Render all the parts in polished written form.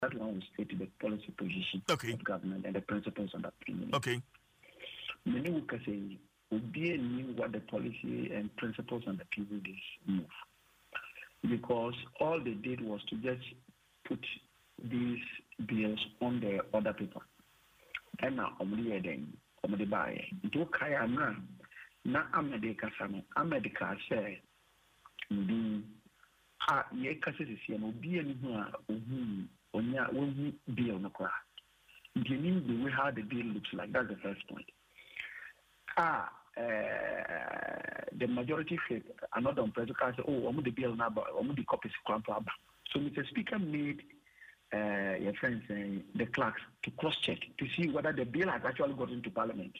That one will state the policy position of government and the principles underpinning it. Okay. Many will say, we knew what the policy and principles underpinning this move. Because all they did was to just put these bills on the other paper. And now, omudi buy. Do kaya na America sana. America say, ye kase sisi no bi ani hu a onya won bill no kwa. The way how the bill looks like, that's the first point. The majority faith another president say, oh, the bill now, the copies crumple. So Mr. Speaker made your friends the clerks to cross-check to see whether the bill has actually got into Parliament.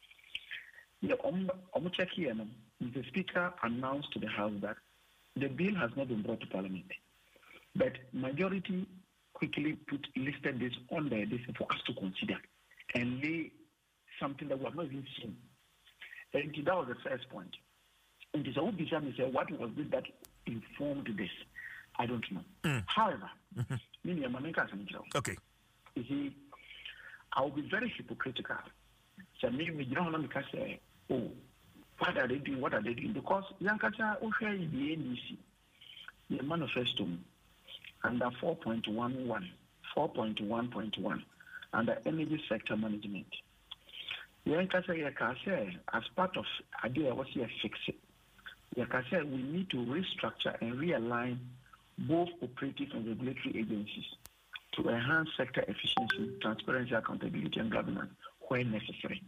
Check here, Mr. Speaker announced to the House that the bill has not been brought to Parliament, but majority quickly listed this on there for us to consider and lay something that we have not even seen. And that was the first point. And this whole me say, what was it that informed this? I don't know. However, okay. You see, I will be very hypocritical. So maybe you don't say, oh, what are they doing? What are they doing? Because Yankacha Osha the NDC, the manifesto under 4.11, 4.1.1, under energy sector management. Yankacha as part of idea was here fix it. Yankacha, we need to restructure and realign both operative and regulatory agencies to enhance sector efficiency, transparency, accountability, and governance where necessary.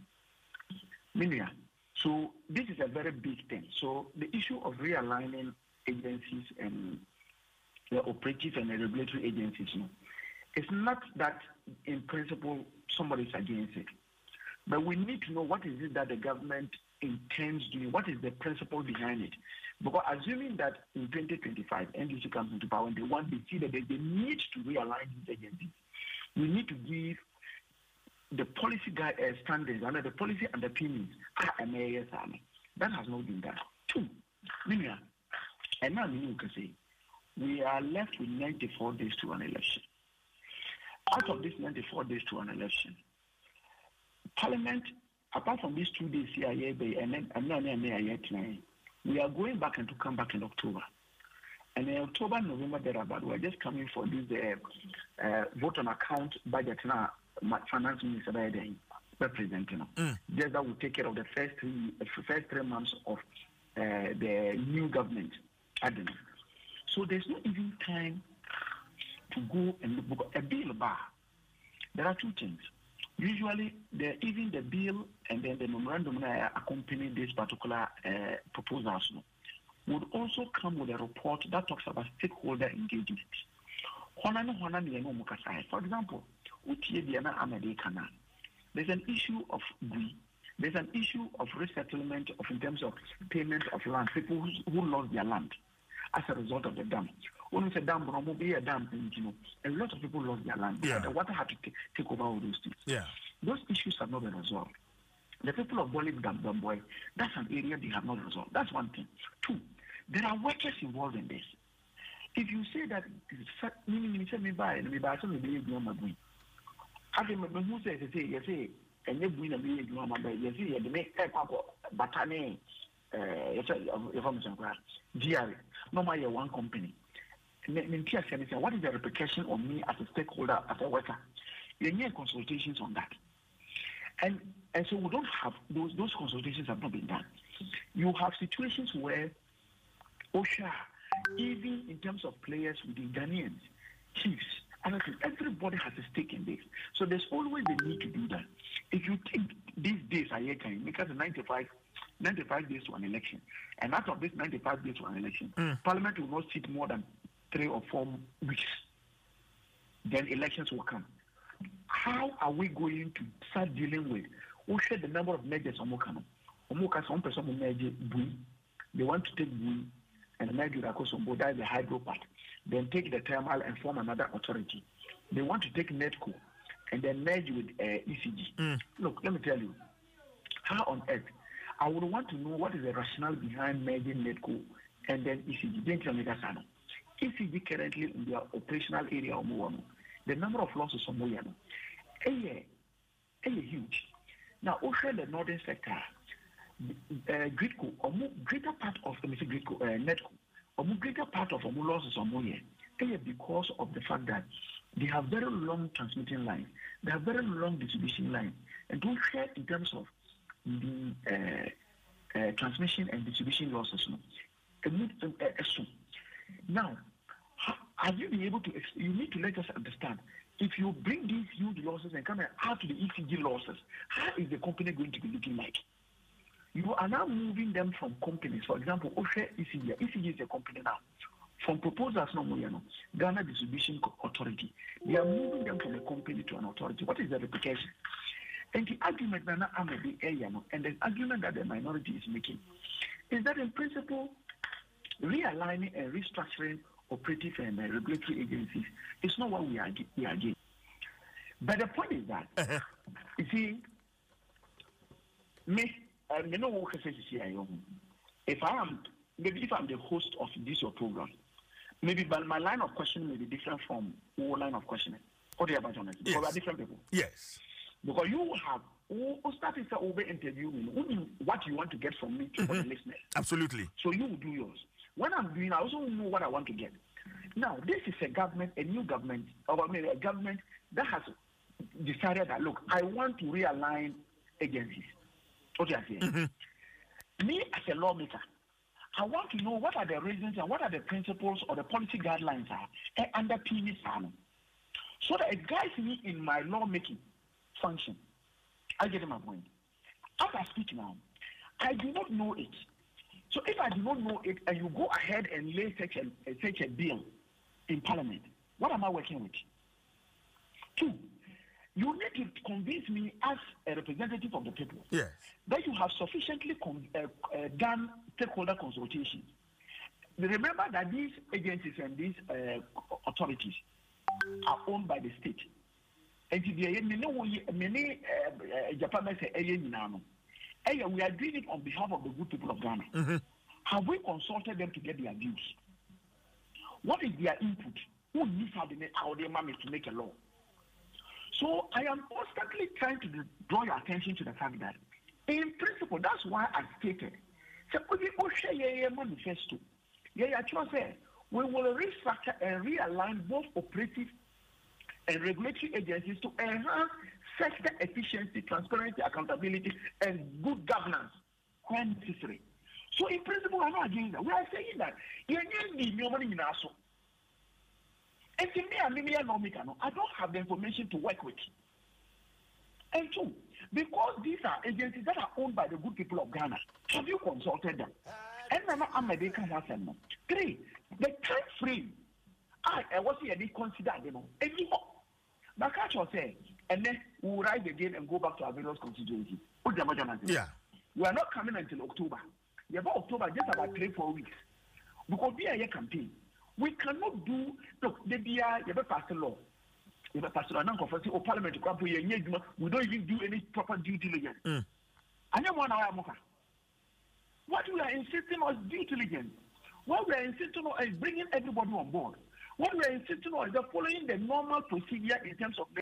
So this is a very big thing. So the issue of realigning agencies and the operative and the regulatory agencies, it's not that in principle somebody is against it. But we need to know what is it that the government intends doing, what is the principle behind it. Because assuming that in 2025, NDC comes into power and they want to see that they need to realign these agencies, we need to give the policy standards under the policy underpinnings. That has not been done. Two, and now you can say, we are left with 94 days to an election. Out of this 94 days to an election, Parliament, apart from these 2 days here, we are going back and to come back in October. And in October, November, thereabout, we are just coming for this vote on account budget now, finance minister representing. Just that will take care of the first 3 months of the new government. So there's not even time to go and look at a bill bar. There are two things. Usually, even the bill and then the memorandum accompanying this particular proposals would also come with a report that talks about stakeholder engagement. For example, there's an issue of there's an issue of resettlement in terms of payment of land, people who lost their land as a result of the dam. When we say dam, a lot of people lost their land. The water had to take over all those things. Those issues have not been resolved. The people of Bollywood Dam Boy, that's an area they have not resolved. That's one thing. Two, there are workers involved in this. If you say that, normally one company. What is the repercussion on me as a stakeholder, as a worker? You need consultations on that. And so we don't have those consultations have not been done. You have situations where OSHA, even in terms of players within Ghanaians, chiefs, everybody has a stake in this. So there's always the need to do that. If you think these days are here, because 95 days to an election, and out of this 95 days to an election, Parliament will not sit more than 3 or 4 weeks. Then elections will come. How are we going to start dealing with? We'll share the number of measures on Mokano. Some person will measure Bui. They want to take Bui and merge with Akosombo, that is the hydro part. Then take the thermal and form another authority. They want to take NETCO and then merge with ECG. Look, let me tell you, how on earth I would want to know what is the rationale behind merging NETCO and then ECG. ECG currently in their operational area of Muwano the number of losses from Moyano, huge. Now, also the northern sector, Gridco, or greater part of the Gridco, Netco, or greater part of our losses on Moyano, because of the fact that they have very long transmitting lines, they have very long distribution lines, and don't share in terms of the transmission and distribution losses. Now, have you been able to? You need to let us understand. If you bring these huge losses and come and add to the ECG losses, how is the company going to be looking like? You are now moving them from companies. For example, Oshe ECG. ECG is a company now. From proposals, Ghana Distribution Authority. They are moving them from a company to an authority. What is the replication? And the argument and the argument that the minority is making is that in principle, realigning and restructuring operative and regulatory agencies is not what we are doing. But the point is that, you see, if I'm the host of this your program, maybe but my line of questioning may be different from your line of questioning. Or the about because we are different people. Yes. Because you have started to over interviewing what you want to get from me to the listeners. Absolutely. So you will do yours. When I'm doing, I also know what I want to get. Now, this is a government, a new government, or maybe a government that has decided that, look, I want to realign agencies. What you are saying? Me as a lawmaker, I want to know what are the reasons and what are the principles or the policy guidelines are underpinning this, so that it guides me in my lawmaking function. I get my point. As I speak now, I do not know it. So if I do not know it and you go ahead and lay such a bill in Parliament, what am I working with? 2, you need to convince me as a representative of the people that you have sufficiently done stakeholder consultations. Remember that these agencies and these authorities are owned by the state. And many Japanese we are doing it on behalf of the good people of Ghana. Have we consulted them to get their views? What is their input? Who needs how their money to make a law? So I am constantly trying to draw your attention to the fact that, in principle, that's why I stated, manifesto. We will restructure and realign both operative and regulatory agencies to enhance sector efficiency, transparency, accountability, and good governance when necessary. So, in principle, I'm not against that. We are saying that I don't have the information to work with. And 2, because these are agencies that are owned by the good people of Ghana, have you consulted them? And 3, the time frame I was here considered, anymore. But catch us say, and then we will rise again and go back to our various constituencies. Yeah. We are not coming until October. About October, just about 3-4 weeks. Because we are a campaign. We cannot do, look, you have passed a law. You have passed a law. Parliament, we don't even do any proper due diligence. What we are insisting on is due diligence. What we are insisting on is bringing everybody on board. What we are insisting on is following the normal procedure in terms of